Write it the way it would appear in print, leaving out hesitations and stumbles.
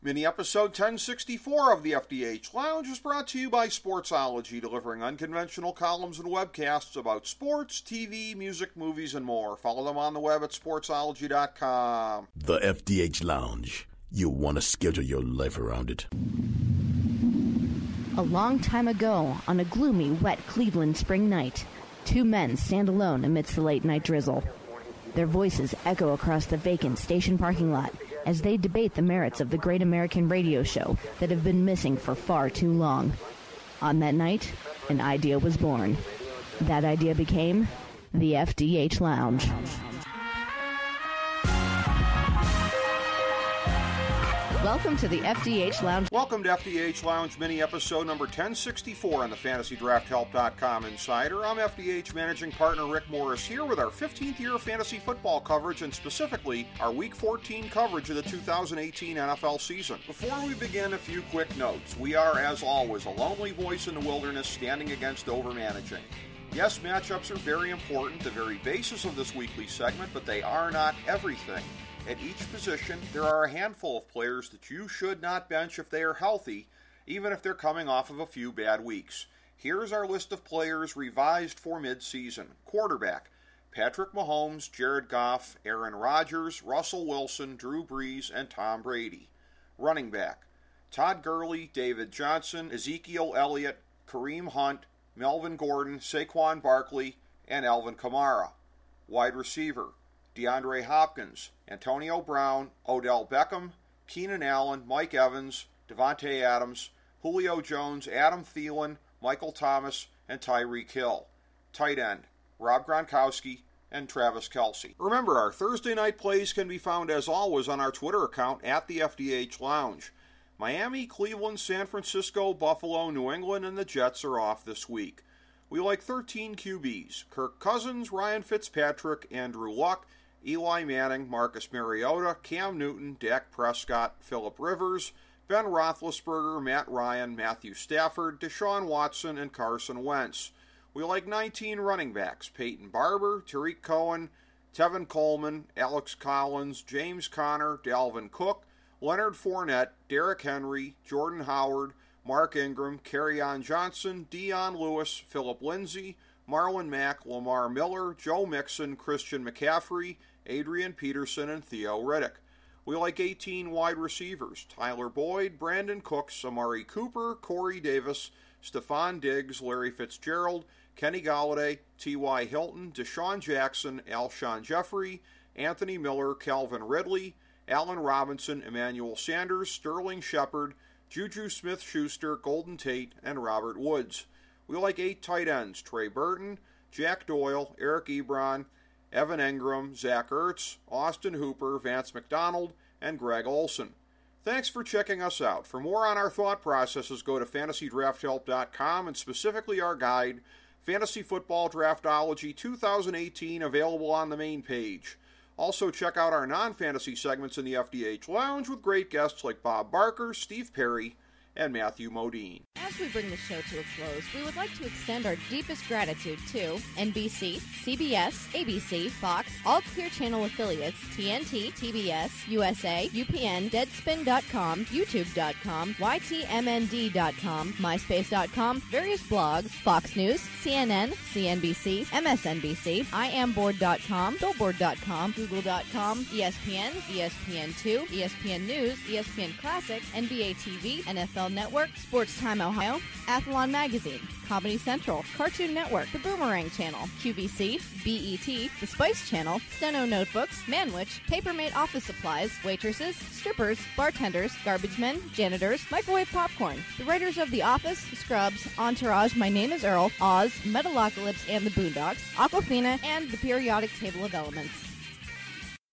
Mini episode 1064 of the FDH Lounge is brought to you by Sportsology, delivering unconventional columns and webcasts about sports, TV, music, movies, and more. Follow them on the web at sportsology.com. The FDH Lounge. You'll want to schedule your life around it. A long time ago, on a gloomy, wet Cleveland spring night, two men stand alone amidst the late-night drizzle. Their voices echo across the vacant station parking lot as they debate the merits of the great American radio show that have been missing for far too long. On that night, an idea was born. That idea became the FDH Lounge. Welcome to the FDH Lounge. Welcome to FDH Lounge mini episode number 1064 on the FantasyDraftHelp.com Insider. I'm FDH managing partner Rick Morris here with our 15th year of fantasy football coverage and specifically our Week 14 coverage of the 2018 NFL season. Before we begin, a few quick notes. We are, as always, a lonely voice in the wilderness standing against overmanaging. Yes, matchups are very important, the very basis of this weekly segment, but they are not everything. At each position, there are a handful of players that you should not bench if they are healthy, even if they're coming off of a few bad weeks. Here's our list of players revised for mid-season. Quarterback: Patrick Mahomes, Jared Goff, Aaron Rodgers, Russell Wilson, Drew Brees, and Tom Brady. Running back: Todd Gurley, David Johnson, Ezekiel Elliott, Kareem Hunt, Melvin Gordon, Saquon Barkley, and Alvin Kamara. Wide receiver: DeAndre Hopkins, Antonio Brown, Odell Beckham, Keenan Allen, Mike Evans, Devontae Adams, Julio Jones, Adam Thielen, Michael Thomas, and Tyreek Hill. Tight end: Rob Gronkowski and Travis Kelce. Remember, our Thursday night plays can be found as always on our Twitter account at the FDH Lounge. Miami, Cleveland, San Francisco, Buffalo, New England, and the Jets are off this week. We like 13 QBs: Kirk Cousins, Ryan Fitzpatrick, Andrew Luck, Eli Manning, Marcus Mariota, Cam Newton, Dak Prescott, Phillip Rivers, Ben Roethlisberger, Matt Ryan, Matthew Stafford, Deshaun Watson, and Carson Wentz. We like 19 running backs: Peyton Barber, Tariq Cohen, Tevin Coleman, Alex Collins, James Conner, Dalvin Cook, Leonard Fournette, Derrick Henry, Jordan Howard, Mark Ingram, Kerryon Johnson, Dion Lewis, Philip Lindsay, Marlon Mack, Lamar Miller, Joe Mixon, Christian McCaffrey, Adrian Peterson, and Theo Riddick. We like 18 wide receivers: Tyler Boyd, Brandon Cooks, Amari Cooper, Corey Davis, Stephon Diggs, Larry Fitzgerald, Kenny Golladay, T.Y. Hilton, Deshaun Jackson, Alshon Jeffrey, Anthony Miller, Calvin Ridley, Allen Robinson, Emmanuel Sanders, Sterling Shepard, Juju Smith-Schuster, Golden Tate, and Robert Woods. We like 8 tight ends: Trey Burton, Jack Doyle, Eric Ebron, Evan Engram, Zach Ertz, Austin Hooper, Vance McDonald, and Greg Olson. Thanks for checking us out. For more on our thought processes, go to FantasyDraftHelp.com and specifically our guide, Fantasy Football Draftology 2018, available on the main page. Also, check out our non-fantasy segments in the FDH Lounge with great guests like Bob Barker, Steve Perry, and Matthew Modine. As we bring the show to a close, we would like to extend our deepest gratitude to NBC, CBS, ABC, Fox, all Clear Channel affiliates, TNT, TBS, USA, UPN, Deadspin.com, YouTube.com, YTMND.com, MySpace.com, various blogs, Fox News, CNN, CNBC, MSNBC, IamBoard.com, Billboard.com, Google.com, ESPN, ESPN2, ESPN News, ESPN Classic, NBA TV, NFL Network, Sports Time Ohio, Athlon Magazine, Comedy Central, Cartoon Network, The Boomerang Channel, QVC, BET, The Spice Channel, Steno Notebooks, Manwich, Papermate Office Supplies, waitresses, strippers, bartenders, garbage men, janitors, microwave popcorn, the writers of The Office, Scrubs, Entourage, My Name is Earl, Oz, Metalocalypse and the Boondocks, Aquafina, and the Periodic Table of Elements.